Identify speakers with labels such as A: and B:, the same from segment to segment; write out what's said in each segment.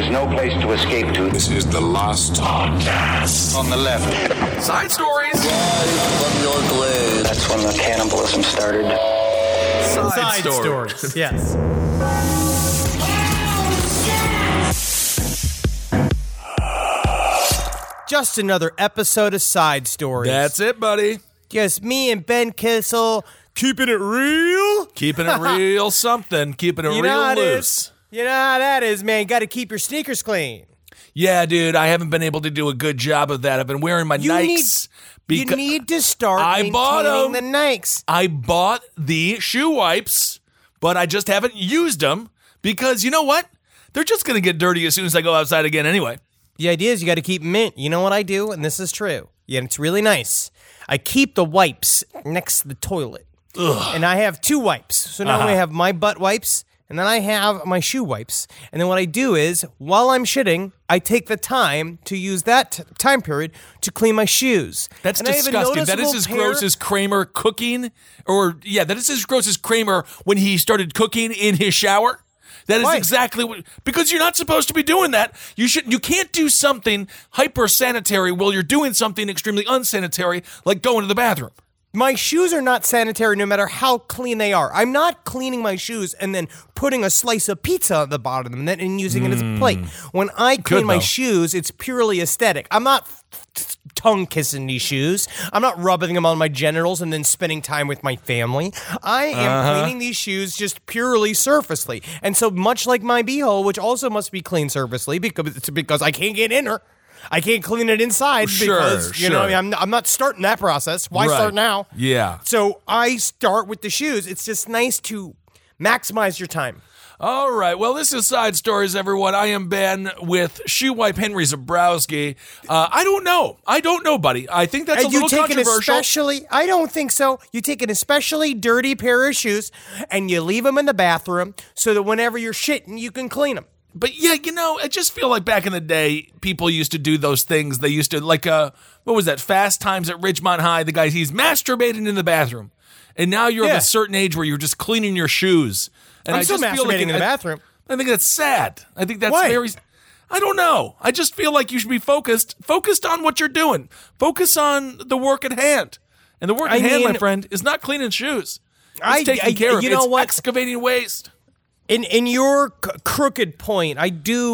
A: no place to escape to.
B: This is the last podcast.
A: On the left.
C: Side stories.
D: From your glade.
A: That's when the cannibalism started.
C: Side stories.
E: Yes. Just another episode of Side Stories.
C: That's it, buddy.
E: Just me and Ben Kissel keeping it real.
C: Keeping it real something. Keeping it
E: You know
C: real
E: how it
C: loose.
E: is. You know how that is, man. You got to keep your sneakers clean.
C: Yeah, dude, I haven't been able to do a good job of that. I've been wearing my Nikes.
E: You need to start
C: I bought
E: maintaining
C: them.
E: the Nikes.
C: I bought the shoe wipes, but I just haven't used them because you know what? They're just going to get dirty as soon as I go outside again anyway.
E: The idea is you got to keep mint. You know what I do? And this is true. Yeah, it's really nice. I keep the wipes next to the toilet.
C: Ugh.
E: And I have two wipes. So now I have my butt wipes, and then I have my shoe wipes. And then what I do is, while I'm shitting, I take the time to use that time period to clean my shoes.
C: That's
E: And I have a
C: disgusting. That is
E: noticeable
C: as
E: pair-
C: gross as Kramer cooking, that is as gross as Kramer when he started cooking in his shower. That is
E: Why?
C: exactly what, because you're not supposed to be doing that. You can't do something hyper sanitary while you're doing something extremely unsanitary, like going to the bathroom.
E: My shoes are not sanitary no matter how clean they are. I'm not cleaning my shoes and then putting a slice of pizza at the bottom of them and using it as a plate. When I clean my
C: though.
E: shoes, it's purely aesthetic. I'm not tongue kissing these shoes. I'm not rubbing them on my genitals and then spending time with my family. I am cleaning these shoes just purely surfacely. And so much like my beehole, which also must be cleaned surfacely because I can't get in her. I can't clean it inside because, you know, I'm not starting that process. Why start now?
C: Yeah.
E: So I start with the shoes. It's just nice to maximize your time.
C: All right. Well, this is Side Stories, everyone. I am Ben with Shoe Wipe Henry Zabrowski. I don't know, buddy. I think that's
E: And
C: a little
E: you take
C: controversial.
E: I don't think so. You take an especially dirty pair of shoes and you leave them in the bathroom so that whenever you're shitting, you can clean them.
C: But yeah, you know, I just feel like back in the day, people used to do those things. They used to, like, what was that? Fast Times at Ridgemont High. The guy, he's masturbating in the bathroom. And now you're of a certain age where you're just cleaning your shoes. And
E: I'm still
C: just feel
E: masturbating in the bathroom.
C: I think that's sad. I think that's
E: Why?
C: I don't know. I just feel like you should be focused on what you're doing. Focus on the work at hand. And the work at hand, my friend, is not cleaning shoes. It's taking care of.
E: You know what?
C: Excavating waste.
E: In your crooked point, I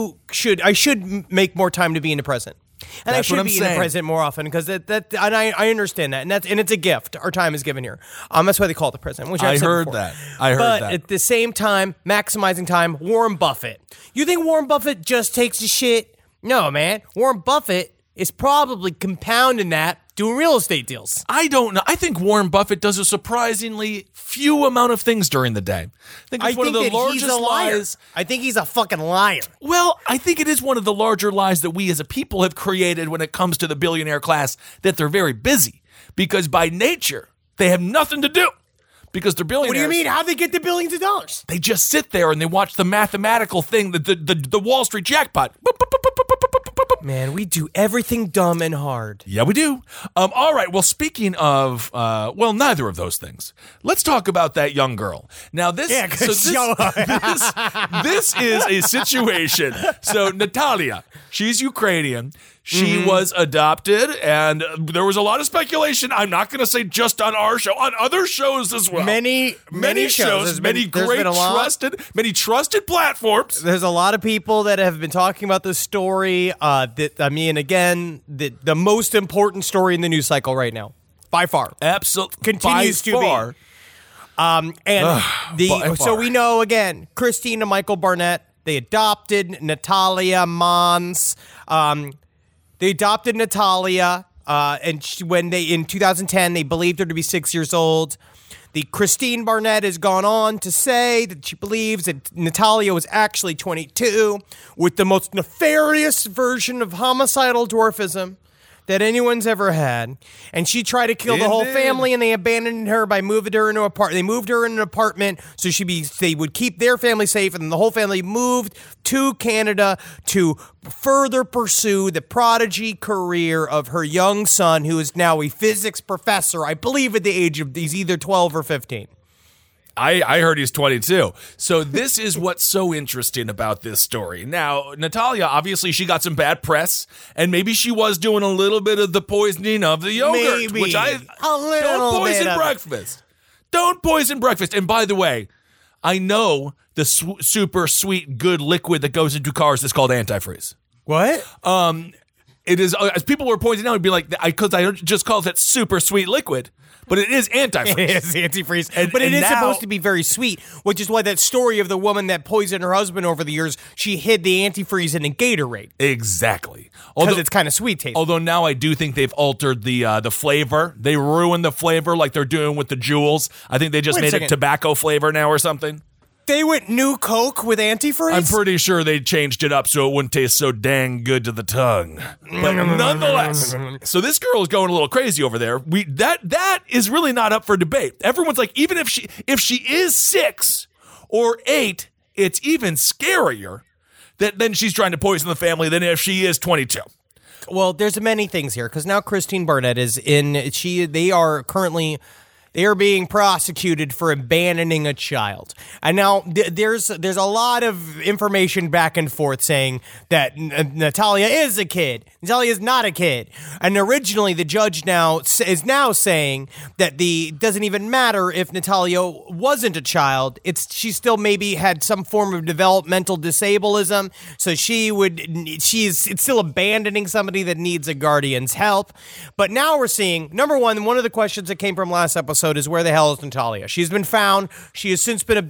E: should make more time to be in the present, and
C: That's
E: I should
C: what I'm
E: be in
C: saying.
E: the present more often because and I understand that, and it's a gift. Our time is given here. That's why they call it the present. Which I've said
C: heard
E: before.
C: that. I heard
E: but
C: that.
E: at the same time, maximizing time. Warren Buffett. You think Warren Buffett just takes a shit? No, man. Warren Buffett is probably compounding that doing real estate deals.
C: I don't know. I think Warren Buffett does a surprisingly few amount of things during the day. I think it's one of the largest lies.
E: I think he's a fucking liar.
C: Well, I think it is one of the larger lies that we as a people have created when it comes to the billionaire class, that they're very busy because by nature they have nothing to do because they're billionaires.
E: What do you mean? How'd they get the billions of dollars?
C: They just sit there and they watch the mathematical thing, the Wall Street jackpot.
E: Man, we do everything dumb and hard.
C: Yeah, we do. All right. Well, speaking of, neither of those things. Let's talk about that young girl. Now, this is a situation. So, Natalia, she's Ukrainian. She was adopted, and there was a lot of speculation. I'm not going to say just on our show, on other shows as well.
E: Many shows,
C: many trusted platforms.
E: There's a lot of people that have been talking about this story. The most important story in the news cycle right now, by far.
C: Absolutely,
E: continues to be. So we know again, Christine and Michael Barnett. They adopted Natalia Mons. They adopted Natalia, and in 2010 they believed her to be 6 years old. The Christine Barnett has gone on to say that she believes that Natalia was actually 22 with the most nefarious version of homicidal dwarfism that anyone's ever had. And she tried to kill the whole family, and they abandoned her by moving her into an apartment. They moved her in an apartment so they would keep their family safe, and the whole family moved to Canada to further pursue the prodigy career of her young son, who is now a physics professor, I believe at the age of, he's either 12 or 15.
C: I heard he's 22. So this is what's so interesting about this story. Now, Natalia, obviously, she got some bad press, and maybe she was doing a little bit of the poisoning of the yogurt,
E: Maybe.
C: which
E: A little
C: don't poison
E: bit of it.
C: breakfast. Don't poison breakfast. And by the way, I know the super sweet good liquid that goes into cars is called antifreeze.
E: What?
C: It is, as people were pointing out, it'd be like, because I just called it super sweet liquid, but it is antifreeze.
E: It is antifreeze.
C: And-
E: but it
C: and
E: is
C: now-
E: supposed to be very sweet, which is why that story of the woman that poisoned her husband over the years, she hid the antifreeze in a Gatorade.
C: Exactly.
E: Because it's kind of sweet tasting.
C: Although now I do think they've altered the flavor. They ruined the flavor like they're doing with the Jewels. I think they just
E: Wait a
C: made it
E: second.
C: tobacco flavor now or something.
E: They went new Coke with antifreeze?
C: I'm pretty sure they changed it up so it wouldn't taste so dang good to the tongue. But nonetheless, so this girl is going a little crazy over there. That is really not up for debate. Everyone's like, even if she is 6 or 8, it's even scarier that then she's trying to poison the family than if she is 22.
E: Well, there's many things here, because now Christine Barnett is they are being prosecuted for abandoning a child. And now there's a lot of information back and forth saying that Natalia is a kid. Natalia is not a kid. And originally the judge is now saying that doesn't even matter if Natalia wasn't a child. She still maybe had some form of developmental disableism. So it's still abandoning somebody that needs a guardian's help. But now we're seeing, number one of the questions that came from last episode is, where the hell is Natalia? She's been found. She has since been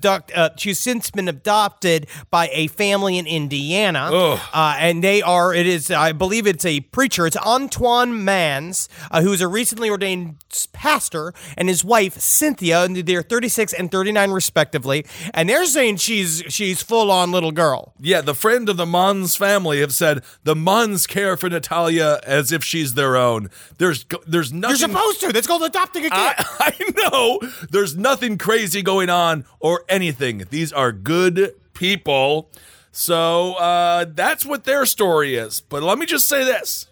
E: adopted by a family in Indiana. And I believe it's a preacher. It's Antoine Mans, who's a recently ordained pastor, and his wife, Cynthia, and they're 36 and 39 respectively. And they're saying she's full-on little girl.
C: Yeah, the friend of the Mons family have said the Mons care for Natalia as if she's their own. There's nothing.
E: You're supposed to. That's called adopting a kid.
C: I know. There's nothing crazy going on or anything. These are good people. So that's what their story is. But let me just say this.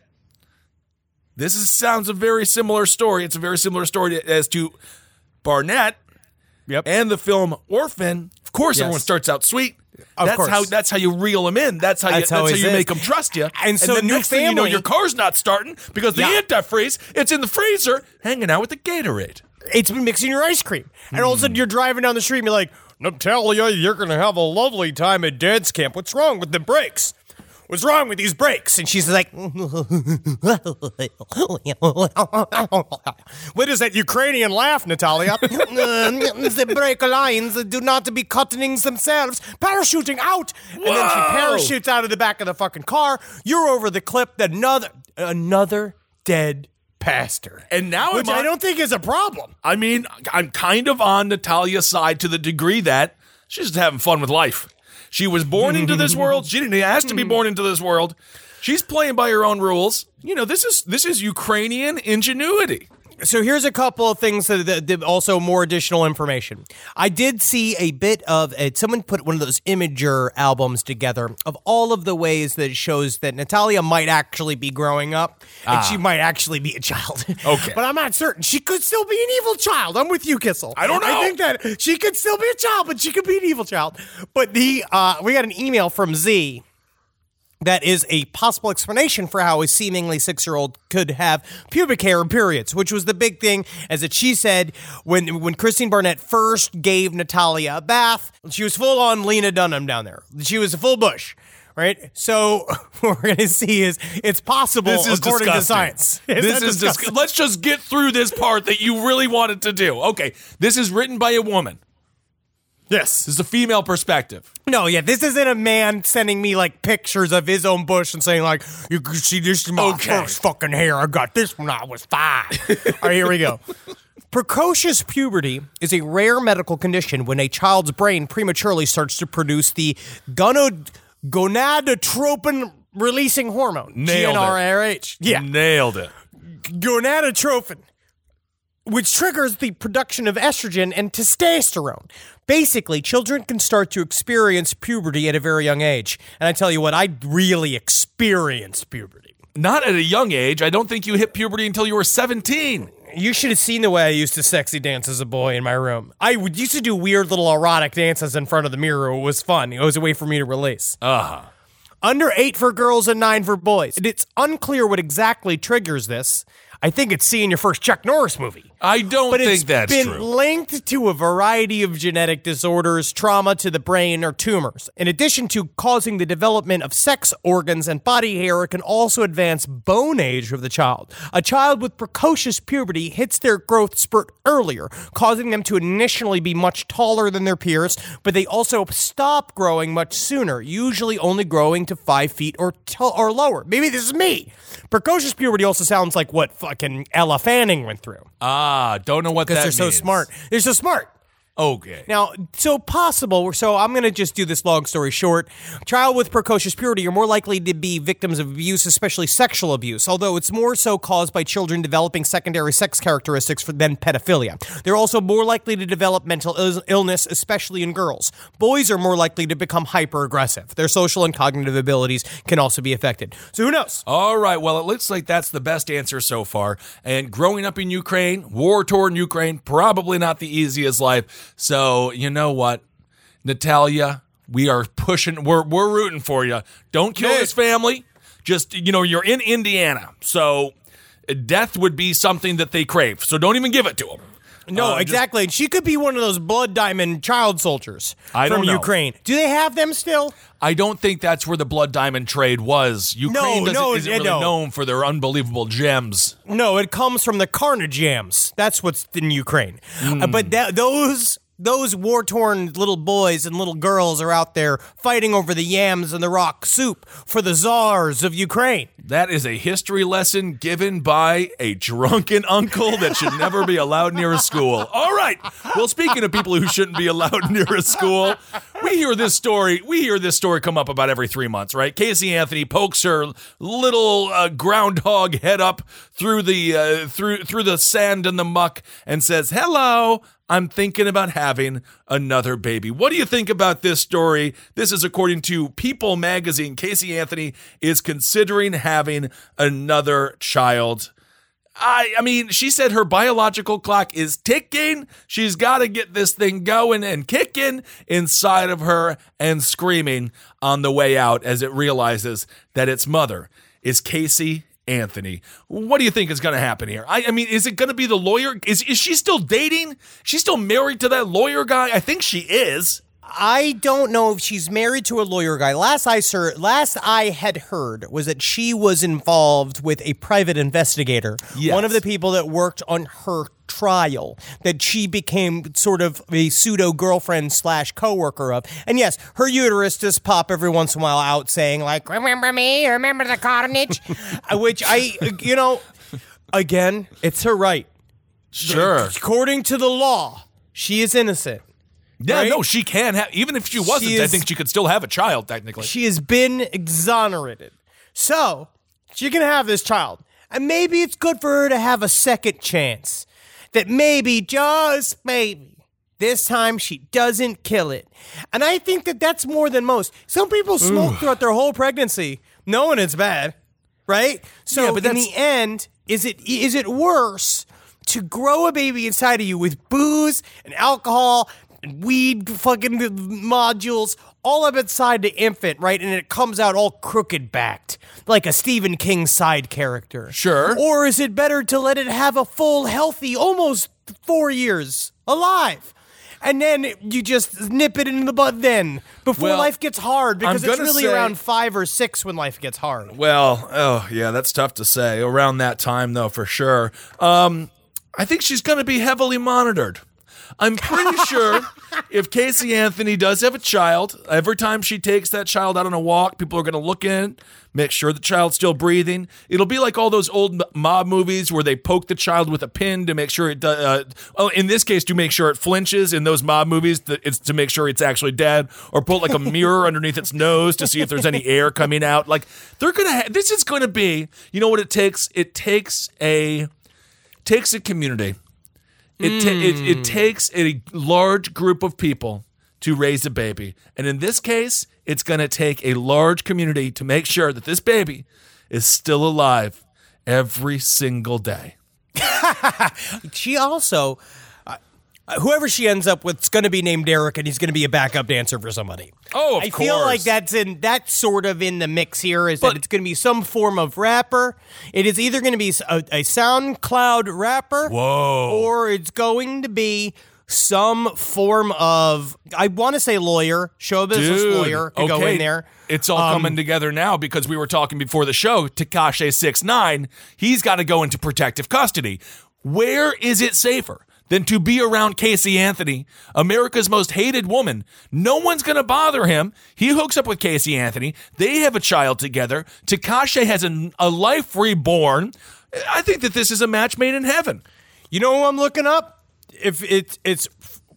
C: Sounds a very similar story. It's a very similar story as to Barnett and the film Orphan. Of course, everyone starts out sweet.
E: Of course.
C: That's how you reel them in. That's how you make them trust you.
E: And so
C: then
E: new
C: next thing you know,
E: family-
C: your car's not starting because the antifreeze, it's in the freezer hanging out with the Gatorade.
E: It's been mixing your ice cream. And all of a sudden you're driving down the street and you're like, Natalia, you're going to have a lovely time at Dad's camp. What's wrong with the brakes? What's wrong with these brakes? And she's like, what is that Ukrainian laugh, Natalia? The brake lines do not be cutting themselves. Parachuting out. And then she parachutes out of the back of the fucking car. You're over the clip. Another dead pastor.
C: And now
E: Which I don't think is a problem.
C: I mean, I'm kind of on Natalia's side to the degree that she's just having fun with life. She was born into this world. She didn't ask to be born into this world. She's playing by her own rules. You know, this is Ukrainian ingenuity.
E: So here's a couple of things that also more additional information. I did see a bit of someone put one of those Imager albums together of all of the ways that it shows that Natalia might actually be growing up and she might actually be a child.
C: Okay.
E: But I'm not certain. She could still be an evil child. I'm with you, Kissel.
C: I don't know.
E: I think that she could still be a child, but she could be an evil child. But we got an email from Z that is a possible explanation for how a seemingly 6-year-old could have pubic hair and periods, which was the big thing, as that she said when Christine Barnett first gave Natalia a bath, she was full on Lena Dunham down there. She was a full bush, right? So what we're going to see is it's possible according to science.
C: This is disgusting. Let's just get through this part that you really wanted to do. Okay, this is written by a woman.
E: Yes.
C: This is a female perspective.
E: No, yeah, this isn't a man sending me, like, pictures of his own bush and saying, like, you can see this is my first fucking hair. I got this when I was 5. All right, here we go. Precocious puberty is a rare medical condition when a child's brain prematurely starts to produce the gonadotropin-releasing hormone.
C: Nailed it.
E: GnRH. Yeah.
C: Nailed it.
E: Gonadotropin, which triggers the production of estrogen and testosterone. Basically, children can start to experience puberty at a very young age. And I tell you what, I really experienced puberty.
C: Not at a young age. I don't think you hit puberty until you were 17.
E: You should have seen the way I used to sexy dance as a boy in my room. I used to do weird little erotic dances in front of the mirror. It was fun. It was a way for me to release. Under 8 for girls and 9 for boys. It's unclear what exactly triggers this. I think it's seeing your first Chuck Norris movie.
C: I don't think that's true.
E: But it's been linked to a variety of genetic disorders, trauma to the brain, or tumors. In addition to causing the development of sex organs and body hair, it can also advance bone age of the child. A child with precocious puberty hits their growth spurt earlier, causing them to initially be much taller than their peers, but they also stop growing much sooner, usually only growing to 5 feet or lower. Maybe this is me. Precocious puberty also sounds like what fucking Ella Fanning went through.
C: Don't know what that means.
E: Because they're so smart. They're so smart.
C: Okay.
E: Now, so I'm going to just do this long story short. Child with precocious puberty are more likely to be victims of abuse, especially sexual abuse, although it's more so caused by children developing secondary sex characteristics than pedophilia. They're also more likely to develop mental illness, especially in girls. Boys are more likely to become hyper-aggressive. Their social and cognitive abilities can also be affected. So who knows?
C: All right, well, it looks like that's the best answer so far. And growing up in Ukraine, war-torn Ukraine, probably not the easiest life. So, you know what, Natalia, we are pushing, we're rooting for you. Don't kill this family. Just, you're in Indiana. So death would be something that they crave. So don't even give it to them.
E: No, exactly. She could be one of those Blood Diamond child soldiers from Ukraine. Do they have them still?
C: I don't think that's where the Blood Diamond trade was. Ukraine isn't really known for their unbelievable gems.
E: No, it comes from the Carnage Gems. That's what's in Ukraine. But those war-torn little boys and little girls are out there fighting over the yams and the rock soup for the czars of Ukraine.
C: That is a history lesson given by a drunken uncle that should never be allowed near a school. All right. Well, speaking of people who shouldn't be allowed near a school, we hear this story come up about every 3 months, right? Casey Anthony pokes her little groundhog head up through the sand and the muck and says, "Hello, I'm thinking about having another baby." What do you think about this story? This is according to People magazine. Casey Anthony is considering having another child. I mean, she said her biological clock is ticking. She's got to get this thing going and kicking inside of her and screaming on the way out as it realizes that its mother is Casey Anthony. What do you think is going to happen here? I mean, is it going to be the lawyer? Is she still dating? She's still married to that lawyer guy? I think she is.
E: I don't know if she's married to a lawyer guy. Last I had heard was that she was involved with a private investigator.
C: Yes.
E: One of the people that worked on her trial, that she became sort of a pseudo girlfriend / coworker of. And yes, her uterus does pop every once in a while out saying like, "Remember me? Remember the carnage?" Which again, it's her right.
C: Sure.
E: According to the law, she is innocent.
C: Yeah,
E: right?
C: no, she can have, even if she wasn't, I think she could still have a child, technically.
E: She has been exonerated. So, she can have this child. And maybe it's good for her to have a second chance. That maybe, just maybe, this time she doesn't kill it. And I think that that's more than most. Some people smoke throughout their whole pregnancy, knowing it's bad, right? So, yeah, but in the end, is it worse to grow a baby inside of you with booze and alcohol and weed fucking modules all up inside the infant, right? And it comes out all crooked backed, like a Stephen King side character.
C: Sure.
E: Or is it better to let it have a full, healthy, almost 4 years alive? And then you just nip it in the bud then, before life gets hard, because it's really around 5 or 6 when life gets hard.
C: Well, oh yeah, that's tough to say. Around that time, though, for sure. I think she's going to be heavily monitored. I'm pretty sure if Casey Anthony does have a child, every time she takes that child out on a walk, people are going to look in, make sure the child's still breathing. It'll be like all those old mob movies where they poke the child with a pin to make sure it does. In this case, to make sure it flinches. In those mob movies, it's to make sure it's actually dead, or put like a mirror underneath its nose to see if there's any air coming out. Like they're gonna. This is going to be. You know what it takes? It takes a community. It takes a large group of people to raise a baby. And in this case, it's going to take a large community to make sure that this baby is still alive every single day.
E: She also, whoever she ends up with is going to be named Derek, and he's going to be a backup dancer for somebody.
C: Oh, of
E: I
C: course.
E: feel like that's sort of in the mix here. That it's going to be some form of rapper. It is either going to be a SoundCloud rapper, or it's going to be some form of, I want to say lawyer, show business lawyer to go in there.
C: It's all coming together now because we were talking before the show. Tekashi 6ix9ine, he's got to go into protective custody. Where is it safer than to be around Casey Anthony, America's most hated woman? No one's going to bother him. He hooks up with Casey Anthony. They have a child together. Tekashi has a life reborn. I think that this is a match made in heaven.
E: You know who I'm looking up? If it's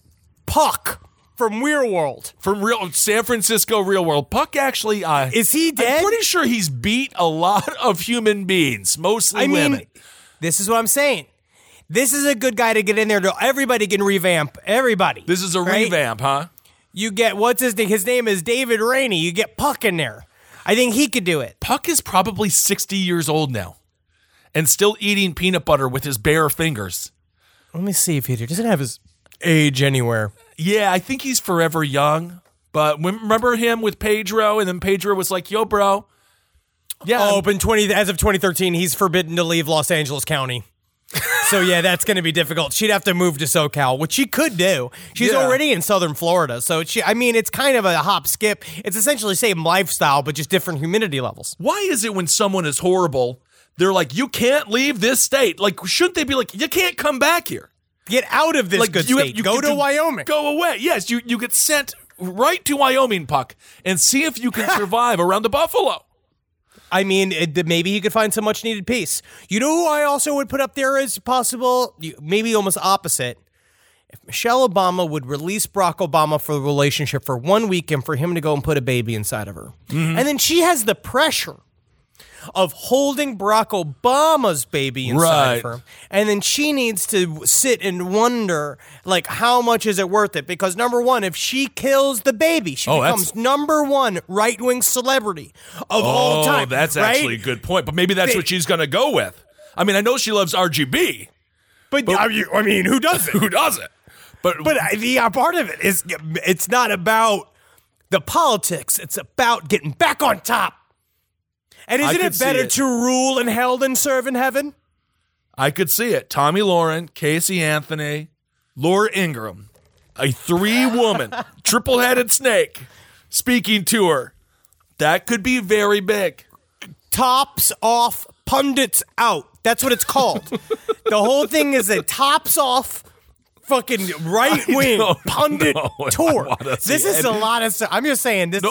E: Puck from Real World.
C: From San Francisco Real World. Puck actually...
E: is he dead?
C: I'm pretty sure he's beat a lot of human beings, mostly women.
E: This is what I'm saying. This is a good guy to get in there. Everybody can revamp. Everybody.
C: This is a revamp, huh?
E: You get, what's his name? His name is David Rainey. You get Puck in there. I think he could do it.
C: Puck is probably 60 years old now and still eating peanut butter with his bare fingers.
E: Let me see if he doesn't have his age anywhere.
C: Yeah, I think he's forever young. But remember him with Pedro, and then Pedro was like, yo, bro. Yeah.
E: Oh, but as of 2013, he's forbidden to leave Los Angeles County. So, yeah, that's going to be difficult. She'd have to move to SoCal, which she could do. She's already in southern Florida. So, it's kind of a hop skip. It's essentially the same lifestyle, but just different humidity levels.
C: Why is it when someone is horrible, they're like, you can't leave this state? Like, shouldn't they be like, you can't come back here?
E: Get out of this good state. Go to Wyoming.
C: Go away. Yes, you get sent right to Wyoming, Puck, and see if you can survive around the buffalo.
E: I mean, maybe he could find some much-needed peace. You know who I also would put up there as possible? Maybe almost opposite. If Michelle Obama would release Barack Obama for the relationship for 1 week and for him to go and put a baby inside of her. Mm-hmm. And then she has the pressure of holding Barack Obama's baby inside of her. And then she needs to sit and wonder, like, how much is it worth it? Because, number one, if she kills the baby, she becomes number one right-wing celebrity of all time.
C: Oh, that's actually a good point. But maybe that's what she's going to go with. I mean, I know she loves RGB.
E: But I mean, who doesn't?
C: Who doesn't? But
E: the part of it is, it's not about the politics. It's about getting back on top. And isn't it better to rule in hell than serve in heaven?
C: I could see it. Tommy Lauren, Casey Anthony, Laura Ingraham, a 3-woman, triple-headed snake speaking to her. That could be very big.
E: Tops off, pundits out. That's what it's called. The whole thing is a tops off fucking right-wing pundit tour. This is a lot of stuff. I'm just saying, if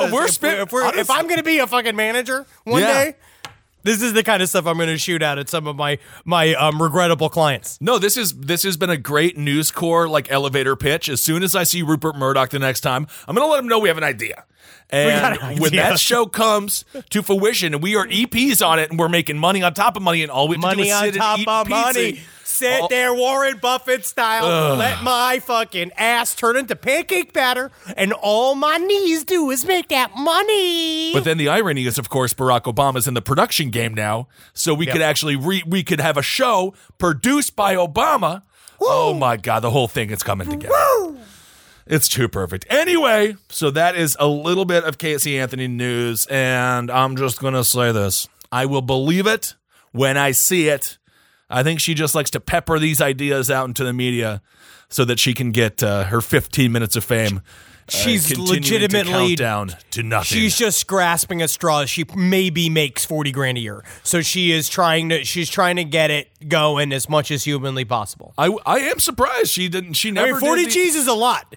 E: I'm going to be a fucking manager one day, this is the kind of stuff I'm going to shoot at some of my regrettable clients.
C: No, this has been a great News Corps like elevator pitch. As soon as I see Rupert Murdoch the next time, I'm going to let him know we have an idea. And when that show comes to fruition and we are EPs on it and we're making money on top of money and all we have to do is sit and eat pizza.
E: Money. Sit there, Warren Buffett style. Let my fucking ass turn into pancake batter, and all my knees do is make that money.
C: But then the irony is, of course, Barack Obama's in the production game now, so we could actually we could have a show produced by Obama. Woo. Oh my God, the whole thing is coming together. Woo. It's too perfect. Anyway, so that is a little bit of Casey Anthony news, and I'm just going to say this. I will believe it when I see it. I think she just likes to pepper these ideas out into the media so that she can get her 15 minutes of fame.
E: She's legitimately
C: down to nothing.
E: She's just grasping at straws. She maybe makes $40,000 a year, so she's trying to get it going as much as humanly possible.
C: I am surprised she didn't. She never.
E: I mean, 40 G's is a lot.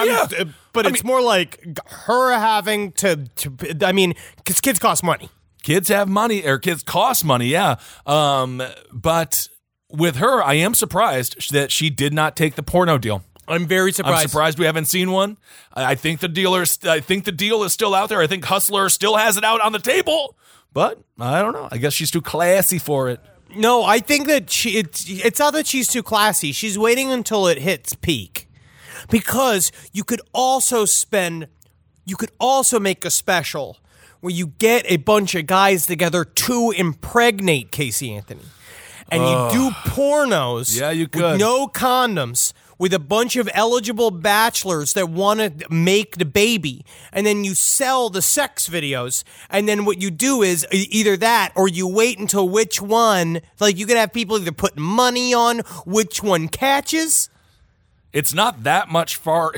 E: But it's more like her having to. I mean, because kids cost money.
C: Kids have money, or kids cost money, yeah. But with her, I am surprised that she did not take the porno deal.
E: I'm very surprised.
C: I'm surprised we haven't seen one. I think the deal is still out there. I think Hustler still has it out on the table. But I don't know. I guess she's too classy for it.
E: No, I think that it's not that she's too classy. She's waiting until it hits peak. Because you could also make a special where you get a bunch of guys together to impregnate Casey Anthony. and you do pornos
C: Yeah, you
E: with
C: could.
E: no condoms with a bunch of eligible bachelors that want to make the baby, and then you sell the sex videos, and then what you do is either that or you wait until which one, like you can have people either put money on which one catches.
C: It's not that much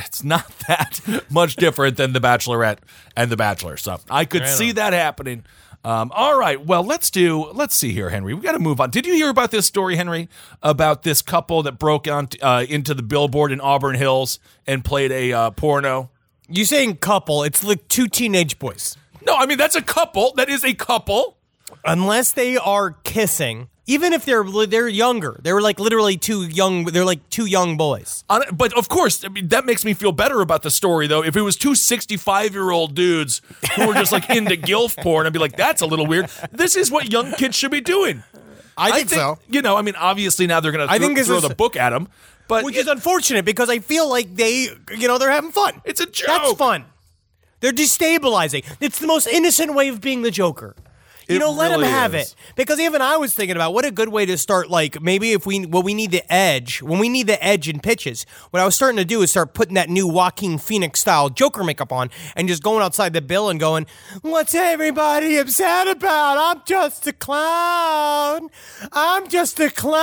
C: different than The Bachelorette and The Bachelor. So I could see that happening. All right. Well, let's see here, Henry. We got to move on. Did you hear about this story, Henry, about this couple that broke into the billboard in Auburn Hills and played a porno?
E: You saying couple, it's like two teenage boys.
C: No, I mean, that's a couple. That is a couple.
E: Unless they are kissing, even if they're younger. They were like literally too young. They're like two young boys.
C: But of course, I mean, that makes me feel better about the story, though. If it was two 65-year-old dudes who were just like into gilf porn, I'd be like, that's a little weird. This is what young kids should be doing.
E: I think so.
C: You know, I mean, obviously now they're going to throw the book at them. But
E: Which is unfortunate because I feel like they're having fun.
C: It's a joke.
E: That's fun. They're destabilizing. It's the most innocent way of being the Joker. Let them have it. Because even I was thinking about what a good way to start, like, maybe when we need the edge in pitches, what I was starting to do is start putting that new Joaquin Phoenix-style Joker makeup on and just going outside the bill and going, what's everybody upset about? I'm just a clown. Just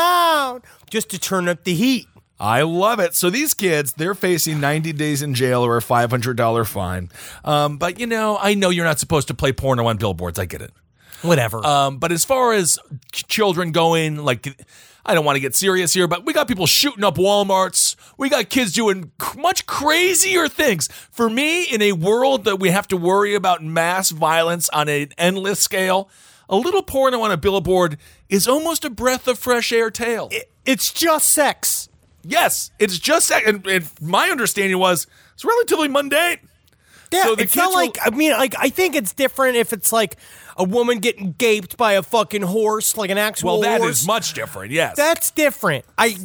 E: to turn up the heat.
C: I love it. So these kids, they're facing 90 days in jail or a $500 fine. But, I know you're not supposed to play porno on billboards. I get it.
E: Whatever.
C: But as far as children going, like, I don't want to get serious here, but we got people shooting up Walmarts. We got kids doing much crazier things. For me, in a world that we have to worry about mass violence on an endless scale, a little porno on a billboard is almost a breath of fresh air tale.
E: It's just sex.
C: Yes, it's just sex. And my understanding was it's relatively mundane.
E: Yeah,
C: so
E: it's not like, I think it's different if it's like a woman getting gaped by a fucking horse, like an actual horse.
C: Well, that is much different, yes.
E: That's different.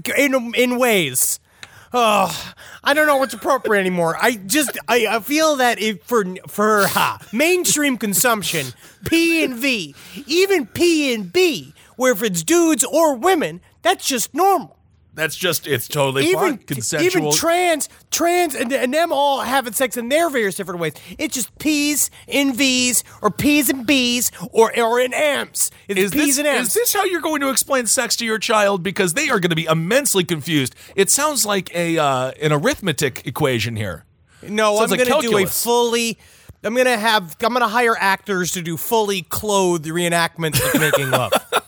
E: In ways. Oh, I don't know what's appropriate anymore. I feel that for mainstream consumption, P and V, even P and B, where if it's dudes or women, that's just normal.
C: It's totally fine. Consensual.
E: Even trans, and them all having sex in their various different ways. It's just P's and V's, or P's and B's, or in M's. It's P's and M's.
C: Is this how you're going to explain sex to your child? Because they are going to be immensely confused. It sounds like an arithmetic equation here.
E: No, I'm going to do a fully... I'm going to hire actors to do fully clothed reenactments of making love.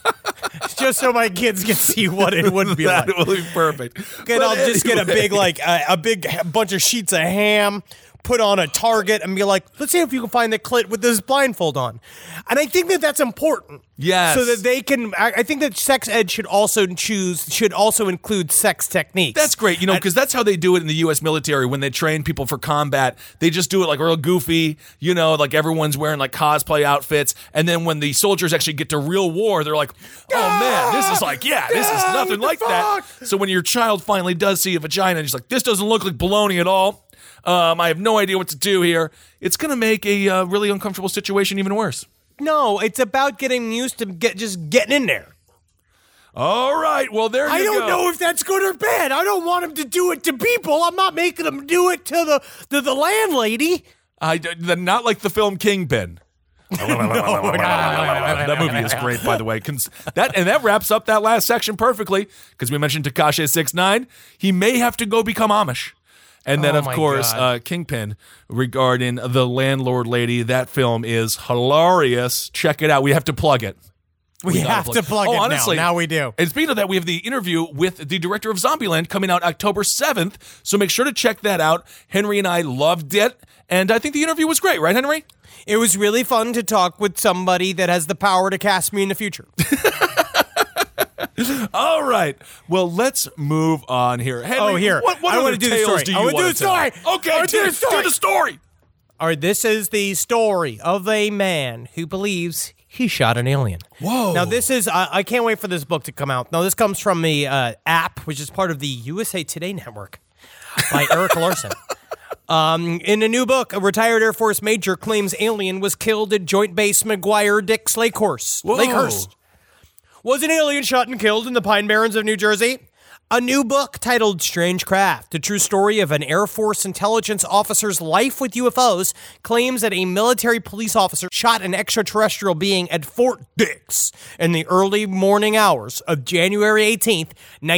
E: Just so my kids can see what it would be like.
C: That will be perfect.
E: And I'll just get a big bunch of sheets of ham, put on a target, and be like, let's see if you can find the clit with this blindfold on. And I think that that's important.
C: Yes.
E: So that they can, I think that sex ed should also include sex techniques.
C: That's great, because that's how they do it in the U.S. military when they train people for combat. They just do it like real goofy, like everyone's wearing like cosplay outfits. And then when the soldiers actually get to real war, they're like, oh man, this is nothing like that. So when your child finally does see a vagina, he's like, this doesn't look like baloney at all. I have no idea what to do here. It's going to make a really uncomfortable situation even worse.
E: No, it's about getting used to just getting in there.
C: All right, well, there you go.
E: I don't know if that's good or bad. I don't want him to do it to people. I'm not making him do it to the landlady.
C: Not like the film Kingpin. That movie is great, by the way. That wraps up that last section perfectly, because we mentioned Tekashi 6ix9ine. He may have to go become Amish. And then, of course, Kingpin regarding the landlord lady. That film is hilarious. Check it out. We have to plug it.
E: We have to plug it honestly, now we do.
C: And speaking of that, we have the interview with the director of Zombieland coming out October 7th. So make sure to check that out. Henry and I loved it. And I think the interview was great, right, Henry?
E: It was really fun to talk with somebody that has the power to cast me in the future.
C: All right. Well, let's move on here. Henry,
E: here.
C: What
E: I want to do the story.
C: I want to do the story. Okay, do the story.
E: All right, this is the story of a man who believes he shot an alien.
C: Whoa.
E: Now, this is, I can't wait for this book to come out. Now, this comes from the app, which is part of the USA Today network by Eric Larson. In a new book, a retired Air Force major claims alien was killed at Joint Base McGuire-Dix Lakehurst. Was an alien shot and killed in the Pine Barrens of New Jersey? A new book titled Strange Craft, the true story of an Air Force intelligence officer's life with UFOs, claims that a military police officer shot an extraterrestrial being at Fort Dix in the early morning hours of January 18th,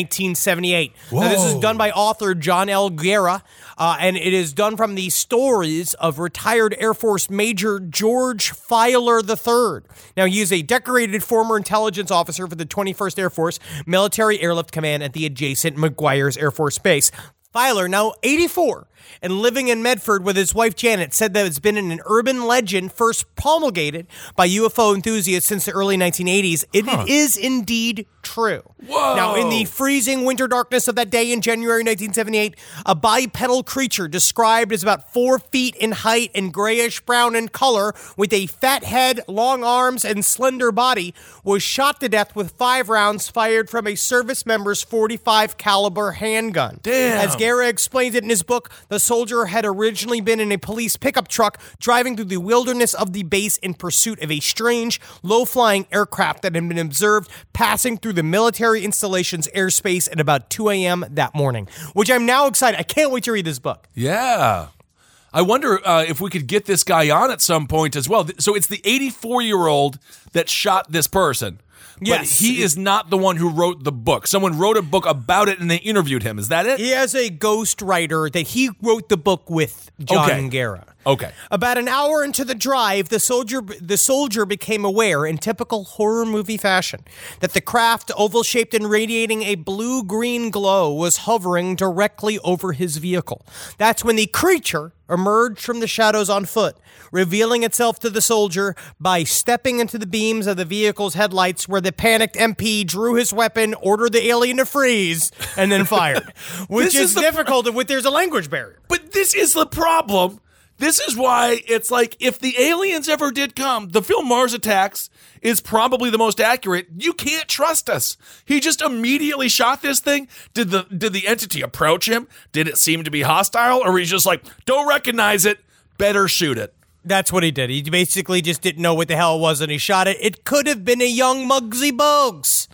E: 1978. Now, this is done by author John L. Guerra, and it is done from the stories of retired Air Force Major George Filer III. Now, he is a decorated former intelligence officer for the 21st Air Force Military Airlift Command at the adjacent McGuire's Air Force Base. Filer, now 84, and living in Medford with his wife Janet, said that it's been an urban legend first promulgated by UFO enthusiasts since the early 1980s. It is indeed true.
C: Whoa.
E: Now, in the freezing winter darkness of that day in January 1978, a bipedal creature described as about 4 feet in height and grayish-brown in color with a fat head, long arms, and slender body was shot to death with 5 rounds fired from a service member's .45 caliber handgun.
C: Damn.
E: As Guerra explains it in his book, the soldier had originally been in a police pickup truck driving through the wilderness of the base in pursuit of a strange, low-flying aircraft that had been observed passing through the military installation's airspace at about 2 a.m. that morning, which I'm now excited. I can't wait to read this book.
C: Yeah. I wonder if we could get this guy on at some point as well. So it's the 84-year-old that shot this person. But he is not the one who wrote the book. Someone wrote a book about it and they interviewed him. Is that it?
E: He has a ghost writer that he wrote the book with, John Guerra.
C: Okay.
E: About an hour into the drive, the soldier became aware, in typical horror movie fashion, that the craft, oval-shaped and radiating a blue-green glow, was hovering directly over his vehicle. That's when the creature emerged from the shadows on foot, revealing itself to the soldier by stepping into the beams of the vehicle's headlights, where the panicked MP drew his weapon, ordered the alien to freeze, and then fired. Which is difficult if there's a language barrier.
C: But this is the problem. This is why it's like, if the aliens ever did come, the film Mars Attacks is probably the most accurate. You can't trust us. He just immediately shot this thing. Did the entity approach him? Did it seem to be hostile? Or he's just like, don't recognize it, better shoot it?
E: That's what he did. He basically just didn't know what the hell it was, and he shot it. It could have been a young Muggsy Bogues.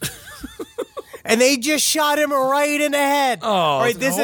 E: And they just shot him right in the head.
C: Oh,
E: right, this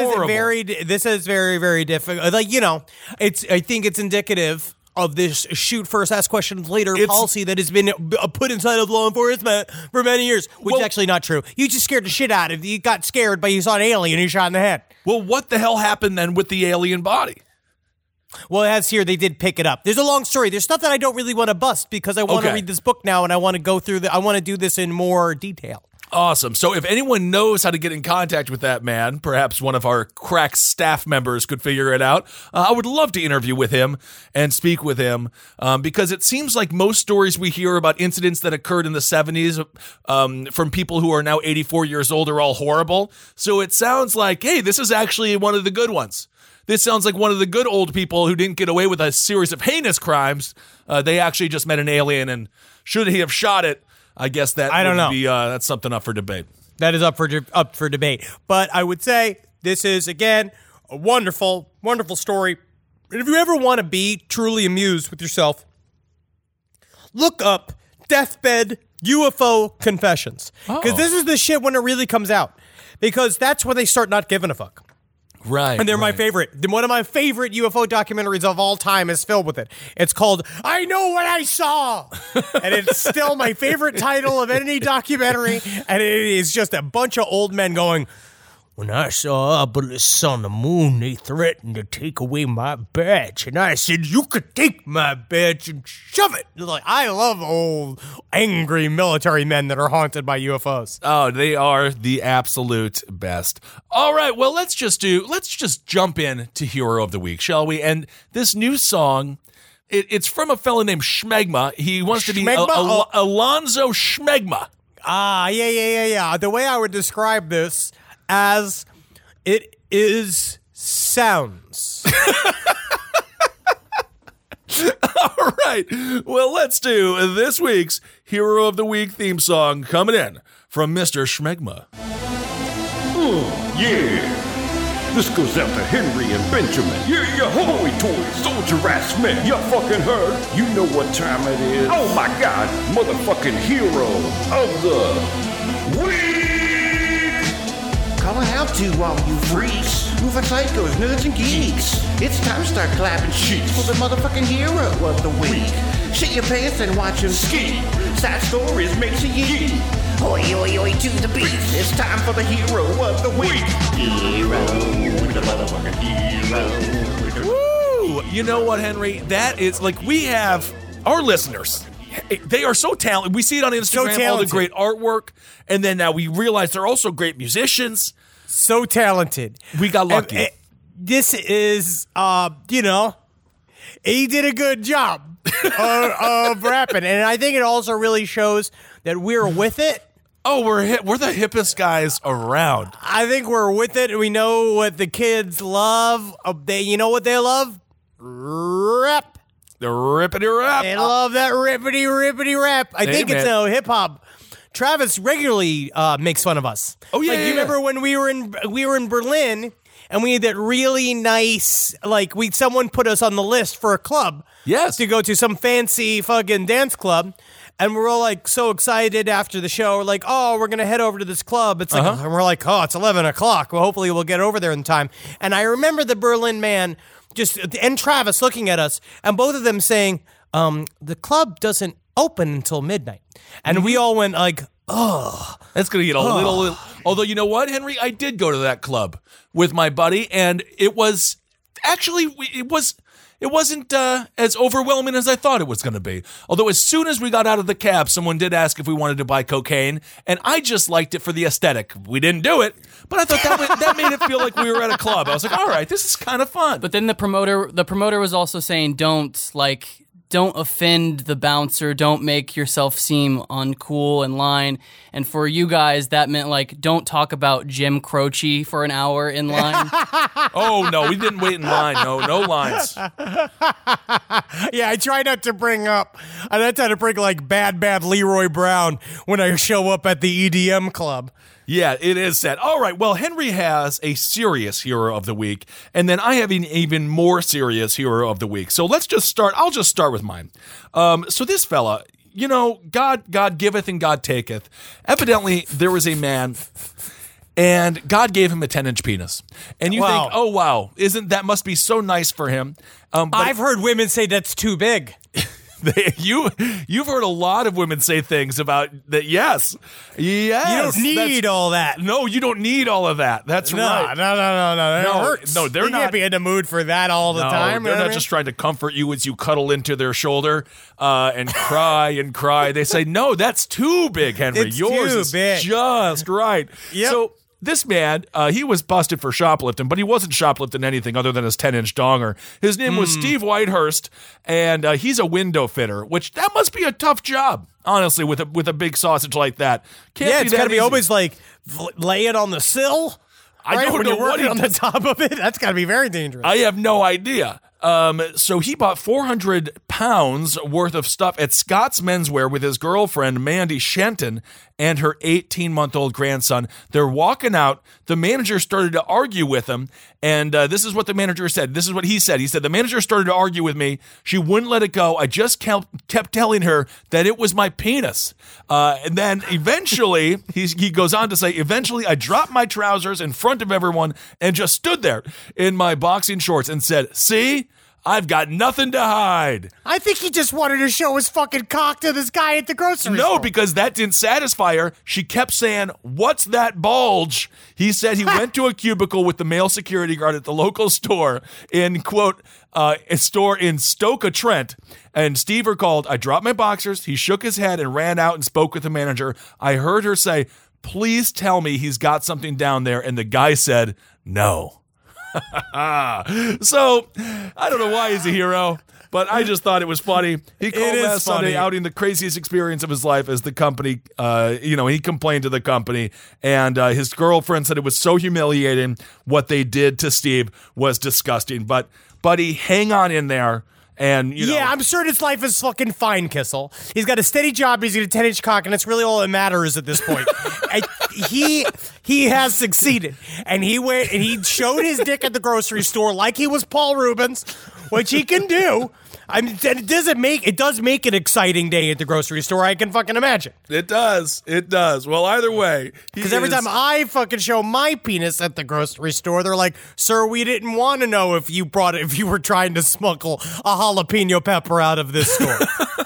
E: is very, very difficult. Like, I think it's indicative of this shoot first, ask questions later policy that has been put inside of law enforcement for many years, which is actually not true. You just scared the shit out of him. You got scared, but you saw an alien and you shot in the head.
C: Well, what the hell happened then with the alien body?
E: Well, as here, they did pick it up. There's a long story. There's stuff that I don't really want to bust because I want to read this book now and I want to go through I want to do this in more detail.
C: Awesome. So if anyone knows how to get in contact with that man, perhaps one of our crack staff members could figure it out. I would love to interview with him and speak with him because it seems like most stories we hear about incidents that occurred in the 70s from people who are now 84 years old are all horrible. So it sounds like, hey, this is actually one of the good ones. This sounds like one of the good old people who didn't get away with a series of heinous crimes. They actually just met an alien, and should he have shot it, I guess that
E: I don't know.
C: That's something up for debate.
E: That is up for debate. But I would say this is, again, a wonderful, wonderful story. And if you ever want to be truly amused with yourself, look up Deathbed UFO Confessions. Because this is the shit when it really comes out. Because that's when they start not giving a fuck.
C: Right.
E: And they're my favorite. One of my favorite UFO documentaries of all time is filled with it. It's called I Know What I Saw. And it's still my favorite title of any documentary. And it is just a bunch of old men going, when I saw Obelisk on the moon, they threatened to take away my badge. And I said, you could take my badge and shove it. Like, I love old, angry military men that are haunted by UFOs.
C: Oh, they are the absolute best. All right, well, let's just jump in to Hero of the Week, shall we? And this new song, it's from a fellow named Schmegma. He wants to be Alonzo Schmegma.
E: Ah, yeah. The way I would describe this as it is sounds.
C: All right. Well, let's do this week's Hero of the Week theme song coming in from Mr. Schmegma.
B: Yeah.
F: This goes out to Henry and Benjamin. Yeah, holy toy, soldier-ass men. You fucking heard? You know what time it is. Oh my god, motherfucking hero of the week!
G: Calling out to all you freaks, moving psychos, nerds, and geeks. It's time to start clapping cheeks for the motherfucking hero of the week. Shit your pants and watch him ski. Sad stories makes you yee. Oi, oi, oi, to the beat. It's time for the hero of the week. Hero, the motherfucking hero.
C: Woo! You know what, Henry? That is, like, we have our listeners. They are so talented. We see it on Instagram, all the great artwork. And then now we realize they're also great musicians.
E: So talented.
C: We got lucky.
E: This is, he did a good job of rapping. And I think it also really shows that we're with it.
C: Oh, we're the hippest guys around.
E: I think we're with it. We know what the kids love. You know what they love? Rap.
C: The rippity rap.
E: They love that rippity rap. I think it's hip hop. Travis regularly makes fun of us.
C: Oh yeah,
E: you remember when we were in Berlin and we had that really nice someone put us on the list for a club.
C: Yes.
E: To go to some fancy fucking dance club. And we're all like so excited after the show. We're like, oh, we're going to head over to this club. It's like, and we're like, oh, it's 11 o'clock. Well, hopefully we'll get over there in time. And I remember the Berlin man and Travis looking at us and both of them saying, the club doesn't open until midnight. And we all went like, oh.
C: That's going to get a little. Although, you know what, Henry? I did go to that club with my buddy, and it was actually, it wasn't as overwhelming as I thought it was going to be. Although as soon as we got out of the cab, someone did ask if we wanted to buy cocaine, and I just liked it for the aesthetic. We didn't do it, but I thought that made it feel like we were at a club. I was like, all right, this is kind of fun.
H: But then the promoter was also saying, don't offend the bouncer, don't make yourself seem uncool in line. And for you guys, that meant don't talk about Jim Croce for an hour in line.
C: Oh no, we didn't wait in line. No lines.
E: Yeah, I try not to bring up. I try to bring bad Leroy Brown when I show up at the EDM club.
C: Yeah, it is sad. All right, well, Henry has a serious hero of the week, and then I have an even more serious hero of the week. So let's just start. I'll just start with mine. So this fella, God giveth and God taketh. Evidently, there was a man, and God gave him a 10-inch penis. And you think, oh, wow, that must be so nice for him. But
E: I've heard women say that's too big.
C: You've heard a lot of women say things about that. Yes,
E: you don't need all that.
C: No, you don't need all of that. That's right.
E: No. It hurts.
C: No, they're
E: not. You can't be in the mood for that all the time.
C: They're not just trying to comfort you as you cuddle into their shoulder and cry and cry. They say, no, that's too big, Henry.
E: It's
C: Yours
E: too
C: is
E: big.
C: Just right.
E: Yep.
C: So this man, he was busted for shoplifting, but he wasn't shoplifting anything other than his 10-inch donger. His name was Steve Whitehurst, and he's a window fitter, which that must be a tough job, honestly, with a big sausage like that.
E: It's got to be always lay it on the sill.
C: I don't know
E: what on the top of it. That's got to be very dangerous.
C: I have no idea. So he bought 400 pounds worth of stuff at Scott's Menswear with his girlfriend, Mandy Shenton, and her 18-month-old grandson. They're walking out. The manager started to argue with him, and this is what the manager said. This is what he said. He said, the manager started to argue with me. She wouldn't let it go. I just kept telling her that it was my penis. And then eventually, he goes on to say, eventually I dropped my trousers in front of everyone and just stood there in my boxing shorts and said, see? I've got nothing to hide.
E: I think he just wanted to show his fucking cock to this guy at the grocery store.
C: No, because that didn't satisfy her. She kept saying, what's that bulge? He said he went to a cubicle with the male security guard at the local store in, quote, a store in Stoke-a-Trent. And Steve recalled, I dropped my boxers. He shook his head and ran out and spoke with the manager. I heard her say, please tell me he's got something down there. And the guy said, no. So, I don't know why he's a hero, but I just thought it was funny. He called last Sunday outing the craziest experience of his life as the company, he complained to the company, and his girlfriend said it was so humiliating. What they did to Steve was disgusting. But, buddy, hang on in there. And,
E: yeah, I'm sure his life is fucking fine, Kissel. He's got a steady job, he's got a 10-inch cock, and that's really all that matters at this point. he has succeeded, and he went and he showed his dick at the grocery store like he was Paul Rubens, which he can do. I mean, it does make an exciting day at the grocery store. I can fucking imagine.
C: It does. Well, either way,
E: because every time I fucking show my penis at the grocery store, they're like, "Sir, we didn't want to know if you were trying to smuggle a jalapeno pepper out of this store."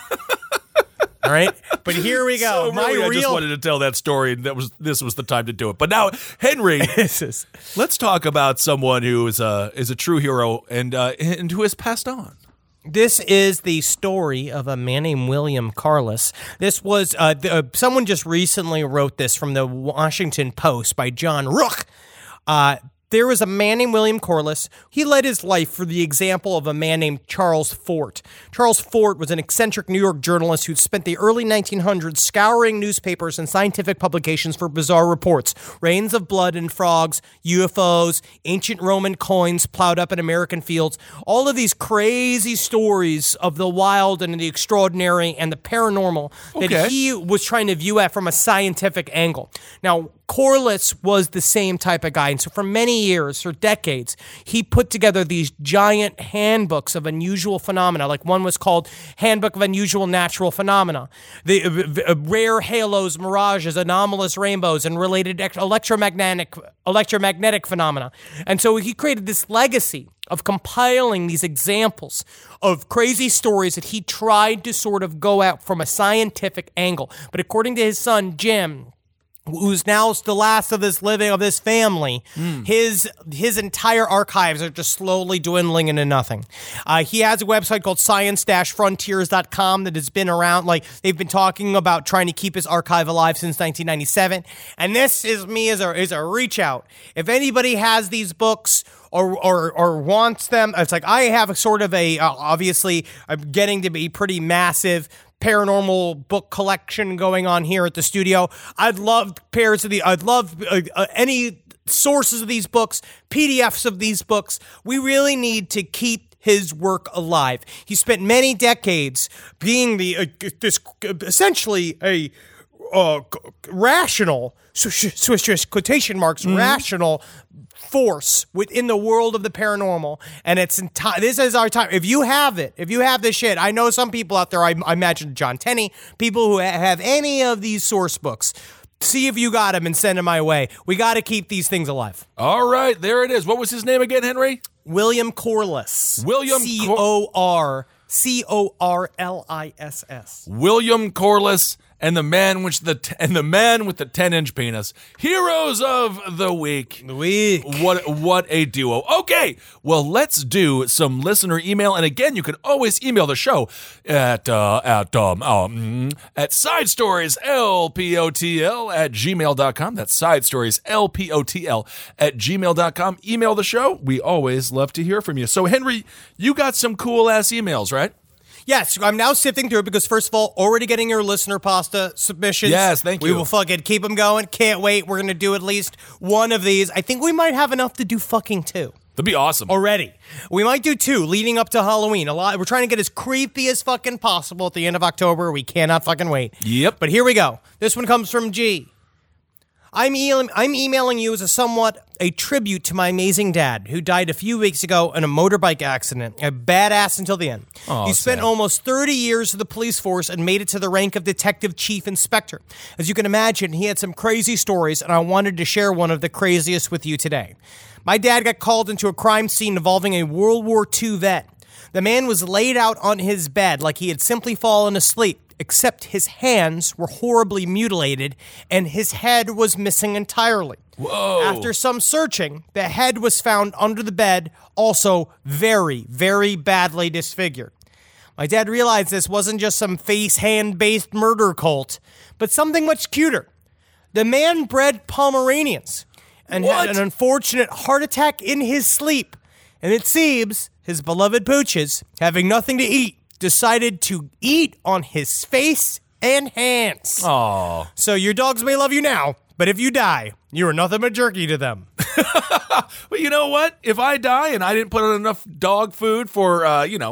E: All right, but here we go.
C: So really, I just wanted to tell that story, and this was the time to do it. But now, Henry, let's talk about someone who is a true hero and who has passed on.
E: This is the story of a man named William Carlos. This was someone just recently wrote this from the Washington Post by John Rook. There was a man named William Corliss. He led his life for the example of a man named Charles Fort. Charles Fort was an eccentric New York journalist who'd spent the early 1900s scouring newspapers and scientific publications for bizarre reports. Rains of blood and frogs, UFOs, ancient Roman coins plowed up in American fields. All of these crazy stories of the wild and the extraordinary and the paranormal that he was trying to view at from a scientific angle. Now, Corliss was the same type of guy, and so for many years, for decades, he put together these giant handbooks of unusual phenomena, like one was called Handbook of Unusual Natural Phenomena, the rare halos, mirages, anomalous rainbows, and related electromagnetic phenomena. And so he created this legacy of compiling these examples of crazy stories that he tried to sort of go out from a scientific angle. But according to his son, Jim, who's now the last of this family, his entire archives are just slowly dwindling into nothing. He has a website called science-frontiers.com that has been around, like they've been talking about trying to keep his archive alive since 1997. And this is me as a reach out. If anybody has these books or wants them, it's like I have a sort of obviously I'm getting to be pretty massive paranormal book collection going on here at the studio. I'd love any sources of these books, PDFs of these books. We really need to keep his work alive. He spent many decades being essentially a rational, Swiss quotation marks, rational force within the world of the paranormal, and this is our time. If you have this shit, I know some people out there, I imagine John Tenney, people who have any of these source books, see if you got them and send them my way. We got to keep these things alive.
C: All right, there it is. What was his name again, Henry?
E: William Corliss. Corliss.
C: William Corliss. And the man with the 10-inch penis. Heroes of the week. What a duo. Okay, well, let's do some listener email. And again, you can always email the show at sidestorieslpotl@gmail.com. That's sidestorieslpotl@gmail.com. Email the show. We always love to hear from you. So, Henry, you got some cool ass emails, right?
E: Yes, I'm now sifting through it because, first of all, already getting your listener pasta submissions.
C: Yes, thank you.
E: We will fucking keep them going. Can't wait. We're going to do at least one of these. I think we might have enough to do fucking two.
C: That'd be awesome.
E: Already. We might do two leading up to Halloween. We're trying to get as creepy as fucking possible at the end of October. We cannot fucking wait.
C: Yep.
E: But here we go. This one comes from G. I'm emailing you as a tribute to my amazing dad, who died a few weeks ago in a motorbike accident. A badass until the end. He spent almost 30 years with the police force and made it to the rank of detective chief inspector. As you can imagine, he had some crazy stories, and I wanted to share one of the craziest with you today. My dad got called into a crime scene involving a World War II vet. The man was laid out on his bed like he had simply fallen asleep, except his hands were horribly mutilated and his head was missing entirely.
C: Whoa.
E: After some searching, the head was found under the bed, also very, very badly disfigured. My dad realized this wasn't just some face-hand-based murder cult, but something much cuter. The man bred Pomeranians and had an unfortunate heart attack in his sleep. And it seems his beloved pooches, having nothing to eat, decided to eat on his face and hands.
C: Aww.
E: So your dogs may love you now, But if you die, you are nothing but jerky to them.
C: Well, you know what? If I die and I didn't put on enough dog food for,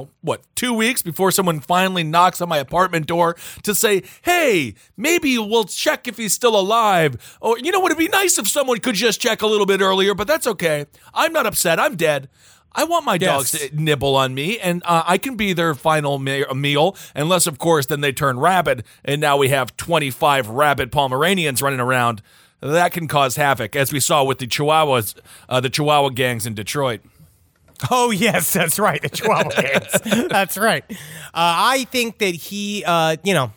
C: 2 weeks before someone finally knocks on my apartment door to say, hey, maybe we'll check if he's still alive. Or, it'd be nice if someone could just check a little bit earlier, but that's okay. I'm not upset. I'm dead. I want my dogs to nibble on me, and I can be their final meal, unless, of course, then they turn rabid, and now we have 25 rabid Pomeranians running around. That can cause havoc, as we saw with the Chihuahuas, the Chihuahua gangs in Detroit.
E: Oh, yes, that's right. The Chihuahua gangs. That's right. I think that he,
C: What are you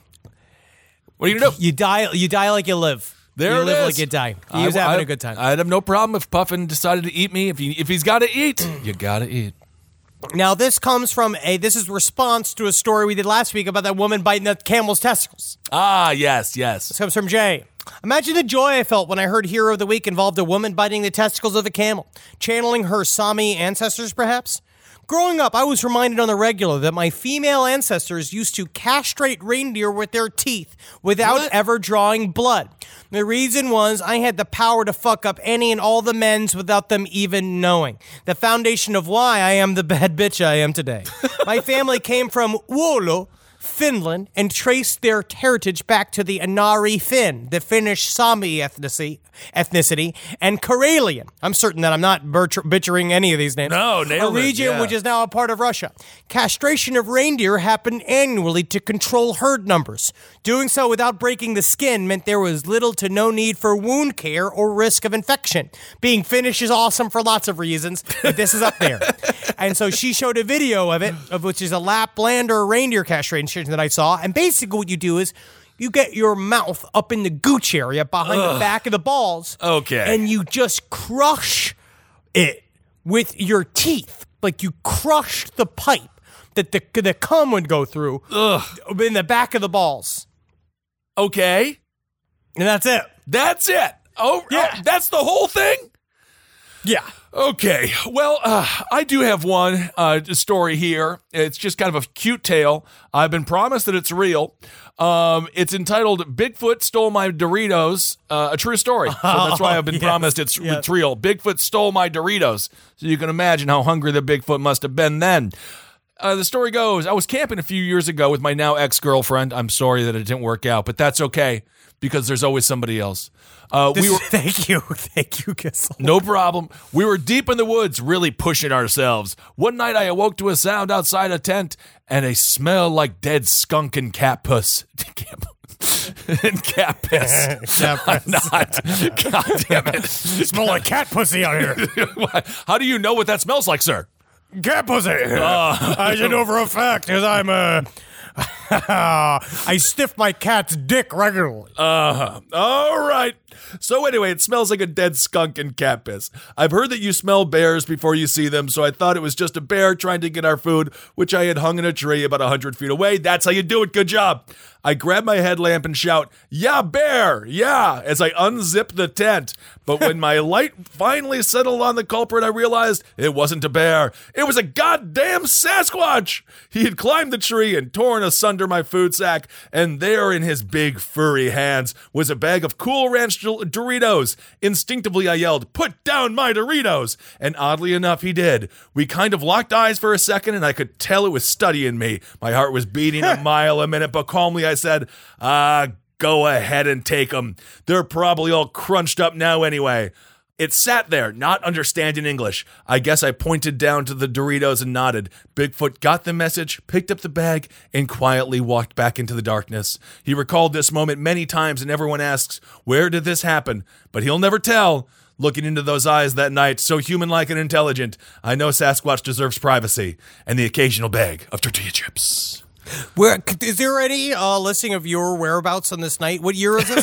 C: going to do?
E: You die like you live.
C: There
E: you
C: it
E: live
C: is.
E: like you die. He was having a good time.
C: I'd have no problem if Puffin decided to eat me. If he's got to eat, you got to eat.
E: Now, this comes from this is response to a story we did last week about that woman biting the camel's testicles.
C: Ah, yes.
E: This comes from Jay. Imagine the joy I felt when I heard Hero of the Week involved a woman biting the testicles of a camel, channeling her Sami ancestors, perhaps. Growing up, I was reminded on the regular that my female ancestors used to castrate reindeer with their teeth without ever drawing blood. The reason was I had the power to fuck up any and all the men's without them even knowing. The foundation of why I am the bad bitch I am today. My family came from Oulu, Finland, and traced their heritage back to the Inari Finn, the Finnish Sami ethnicity, and Karelian. I'm certain that I'm not butchering any of these names.
C: No, nailed
E: a region which is now a part of Russia. Castration of reindeer happened annually to control herd numbers. Doing so without breaking the skin meant there was little to no need for wound care or risk of infection. Being Finnish is awesome for lots of reasons, but this is up there. And so she showed a video of it, of which is a Laplander reindeer castration that I saw. And basically what you do is you get your mouth up in the gooch area behind the back of the balls.
C: Okay.
E: And you just crush it with your teeth. Like you crush the pipe that the cum would go through in the back of the balls.
C: Okay.
E: And that's it.
C: That's it. Oh, that's the whole thing?
E: Yeah.
C: Okay, well, I do have one story here. It's just kind of a cute tale. I've been promised that it's real. It's entitled "Bigfoot Stole My Doritos," a true story. So that's why I've been promised it's real. Bigfoot stole my Doritos. So you can imagine how hungry the Bigfoot must have been then. The story goes, I was camping a few years ago with my now ex-girlfriend. I'm sorry that it didn't work out, but that's okay because there's always somebody else.
E: Thank you, Kissel.
C: No problem. We were deep in the woods, really pushing ourselves. One night I awoke to a sound outside a tent and a smell like dead skunk and cat puss. And cat piss. I'm not. God damn it.
E: Smell like cat pussy out here.
C: How do you know what that smells like, sir?
E: Cat pussy. I should know for a fact because I'm I sniff my cat's dick regularly.
C: All right. So anyway, it smells like a dead skunk and cat piss. I've heard that you smell bears before you see them, so I thought it was just a bear trying to get our food, which I had hung in a tree about 100 feet away. That's how you do it. Good job. I grab my headlamp and shout, "Yeah, bear, yeah," as I unzip the tent. But when my light finally settled on the culprit, I realized it wasn't a bear. It was a goddamn Sasquatch. He had climbed the tree and torn asunder my food sack, and there in his big furry hands was a bag of Cool Ranch Doritos. Instinctively, I yelled, "Put down my Doritos!" And oddly enough, he did. We kind of locked eyes for a second, and I could tell it was studying me. My heart was beating a mile a minute, but calmly I said, go ahead and take them. They're probably all crunched up now anyway. It sat there, not understanding English. I guess I pointed down to the Doritos and nodded. Bigfoot got the message, picked up the bag, and quietly walked back into the darkness. He recalled this moment many times, and everyone asks, where did this happen? But he'll never tell. Looking into those eyes that night, so human-like and intelligent, I know Sasquatch deserves privacy and the occasional bag of tortilla chips.
E: Where is there any listing of your whereabouts on this night? What year is this?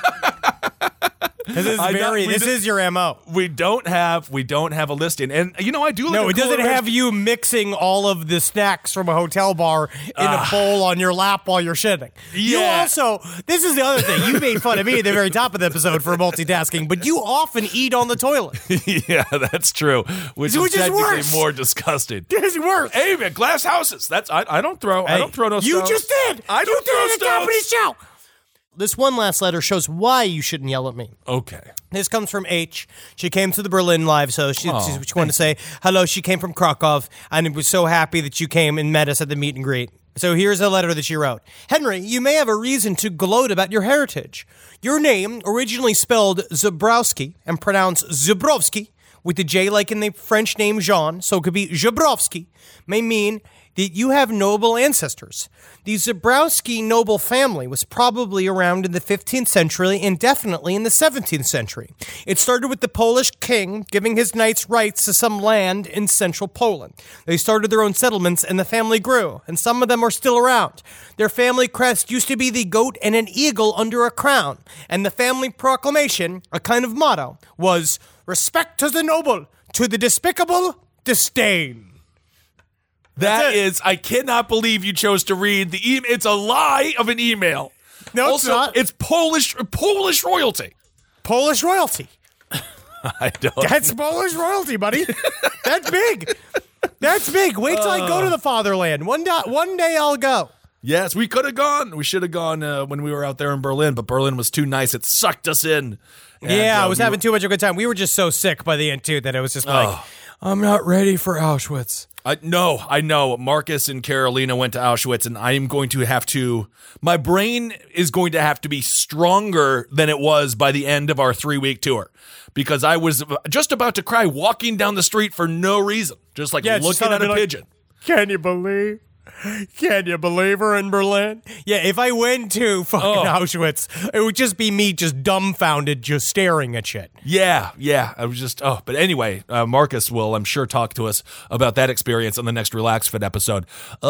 E: This is your MO.
C: We don't have a listing, and I do.
E: No, it doesn't have you mixing all of the snacks from a hotel bar in a bowl on your lap while you're shitting.
C: Yeah.
E: You also, this is the other thing. You made fun of me at the very top of the episode for multitasking, but you often eat on the toilet.
C: Yeah, that's true. Which is technically
E: worse.
C: more disgusting.
E: It's worse.
C: Hey, man, glass houses. That's I don't throw. I don't throw no stones.
E: You just did.
C: I don't throw stones.
E: Top of the show. This one last letter shows why you shouldn't yell at me.
C: Okay.
E: This comes from H. She came to the Berlin Live, so she wanted to say hello. She came from Krakow, and was so happy that you came and met us at the meet and greet. So here's a letter that she wrote. Henry, you may have a reason to gloat about your heritage. Your name, originally spelled Zabrowski and pronounced Zubrovsky, with the J like in the French name Jean, so it could be Zabrowski, may mean that you have noble ancestors. The Zabrowski noble family was probably around in the 15th century and definitely in the 17th century. It started with the Polish king giving his knights rights to some land in central Poland. They started their own settlements and the family grew, and some of them are still around. Their family crest used to be the goat and an eagle under a crown, and the family proclamation, a kind of motto, was respect to the noble, to the despicable, disdain.
C: That is, I cannot believe you chose to read the email. It's a lie of an email.
E: No,
C: also,
E: it's not.
C: It's Polish royalty.
E: Polish royalty.
C: I don't.
E: That's Polish royalty, buddy. That's big. That's big. Wait till I go to the fatherland. One day I'll go.
C: Yes, we could have gone. We should have gone when we were out there in Berlin, but Berlin was too nice. It sucked us in. And,
E: I was having too much of a good time. We were just so sick by the end, too, that it was just like, I'm not ready for Auschwitz.
C: I know. Marcus and Carolina went to Auschwitz, and I am going to have to. My brain is going to have to be stronger than it was by the end of our 3-week tour, because I was just about to cry walking down the street for no reason, just like looking at a pigeon.
E: Can you believe? Can you believe her in Berlin? Yeah, if I went to fucking Auschwitz, it would just be me just dumbfounded, just staring at shit.
C: Yeah. I was just, but anyway, Marcus will, I'm sure, talk to us about that experience on the next Relax Fit episode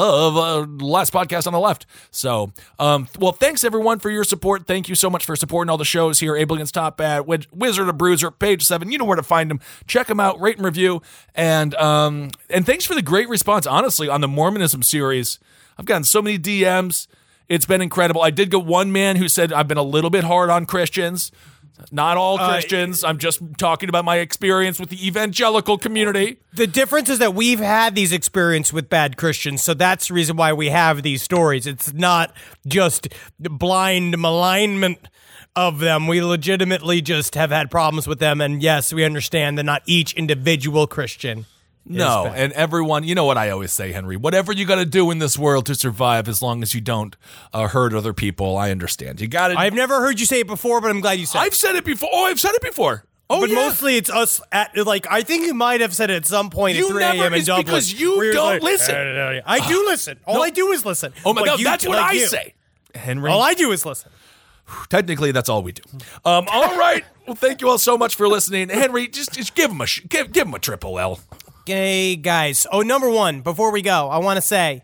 C: of Last Podcast on the Left. So, well, thanks everyone for your support. Thank you so much for supporting all the shows here. Abel Against Top Bat, Wizard of Bruiser, Page 7. You know where to find them. Check them out, rate and review. And thanks for the great response, honestly, on the Mormonism series. I've gotten so many DMs. It's been incredible. I did get one man who said, I've been a little bit hard on Christians. Not all Christians. I'm just talking about my experience with the evangelical community.
E: The difference is that we've had these experiences with bad Christians, so that's the reason why we have these stories. It's not just blind malignment of them. We legitimately just have had problems with them, and yes, we understand that not each individual Christian.
C: No, and everyone, you know what I always say, Henry, whatever you got to do in this world to survive, as long as you don't hurt other people, I understand. You got it.
E: I've never heard you say it before, but I'm glad you said it.
C: I've said it before. I've said it before.
E: But mostly it's us at, I think you might have said it at some point at 3 a.m. in Dublin.
C: Because you don't listen.
E: I do listen. All I do is listen.
C: Oh my God, that's what I say. Henry.
E: All I do is listen.
C: Technically, that's all we do. All right. Well, thank you all so much for listening. Henry, just give him a triple L.
E: Hey, guys. Oh, number one, before we go, I want to say,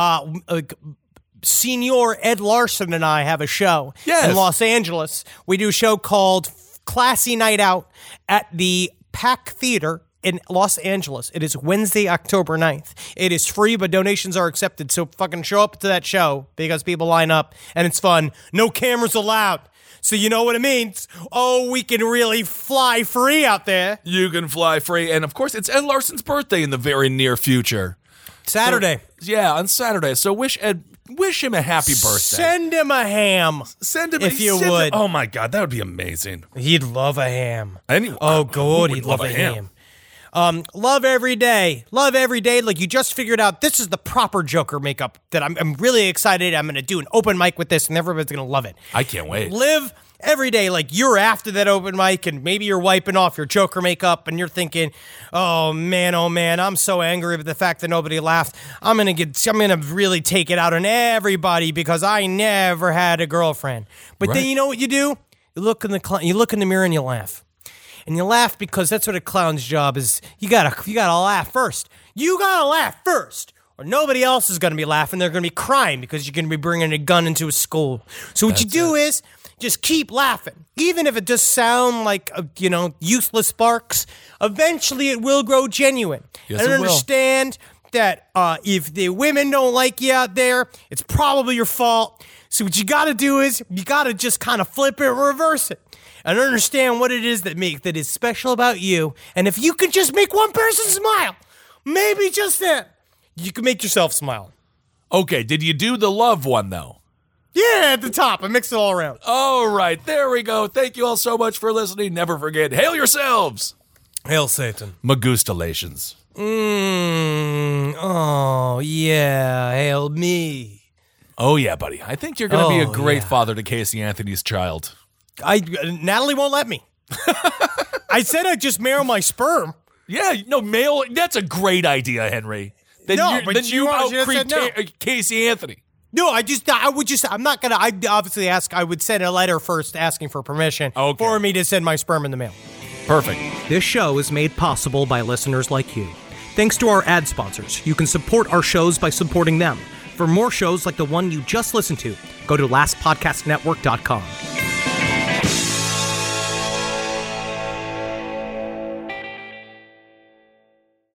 E: Senior Ed Larson and I have a show in Los Angeles. We do a show called Classy Night Out at the Pack Theater in Los Angeles. It is Wednesday, October 9th. It is free, but donations are accepted, so fucking show up to that show because people line up, and it's fun. No cameras allowed. So you know what it means. Oh, we can really fly free out there.
C: You can fly free. And, of course, it's Ed Larson's birthday in the very near future.
E: Saturday.
C: So, on Saturday. So wish him a happy birthday.
E: Send him a ham.
C: Send him
E: if you would.
C: Oh, my God. That would be amazing.
E: He'd love a ham.
C: Anyway,
E: oh, good. He'd love a ham. Love every day. Love every day. Like you just figured out this is the proper Joker makeup that I'm really excited. I'm going to do an open mic with this and everybody's going to love it.
C: I can't wait.
E: Live every day like you're after that open mic and maybe you're wiping off your Joker makeup and you're thinking, oh man, I'm so angry with the fact that nobody laughed. I'm going to really take it out on everybody because I never had a girlfriend. But then you know what you do? You look in the mirror and you laugh. And you laugh because that's what a clown's job is. You gotta laugh first. You gotta laugh first, or nobody else is gonna be laughing. They're gonna be crying because you're gonna be bringing a gun into a school. So what you do is just keep laughing, even if it just sound like useless sparks. Eventually, it will grow genuine.
C: Yes,
E: and
C: it will.
E: Understand that if the women don't like you out there, it's probably your fault. So what you gotta do is you gotta just kind of flip it, reverse it. And understand what it is that is special about you. And if you could just make one person smile, maybe just then, you can make yourself smile.
C: Okay, did you do the love one, though?
E: Yeah, at the top. I mix it all around.
C: All right, there we go. Thank you all so much for listening. Never forget, hail yourselves.
E: Hail Satan.
C: Magustalations.
E: Oh, yeah. Hail me.
C: Oh, yeah, buddy. I think you're going to be a great father to Casey Anthony's child.
E: Natalie won't let me. I said I'd just mail my sperm.
C: Yeah, no, mail. That's a great idea, Henry. Then you out-creep Casey Anthony.
E: No, I'm not going to, I obviously I would send a letter first asking for permission for me to send my sperm in the mail.
C: Perfect.
I: This show is made possible by listeners like you. Thanks to our ad sponsors, you can support our shows by supporting them. For more shows like the one you just listened to, go to lastpodcastnetwork.com.